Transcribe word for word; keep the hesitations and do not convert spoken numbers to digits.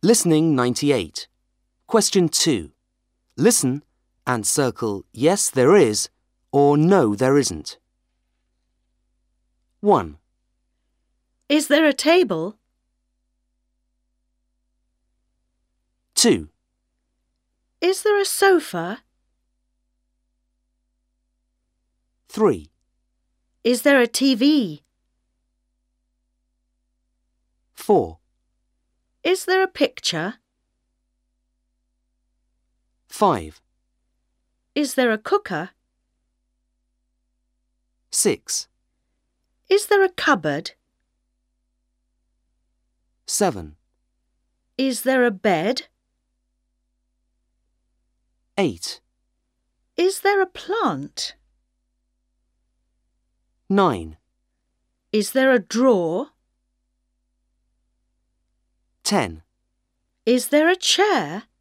Listening ninety-eight. Question two. Listen and circle yes there is or no there isn't. one. Is there a table? two. Is there a sofa? three. Is there a T V? four. Is there a picture? five. Is there a cooker? six. Is there a cupboard? seven. Is there a bed? eight. Is there a plant? nine. Is there a drawer? ten. Is there a chair?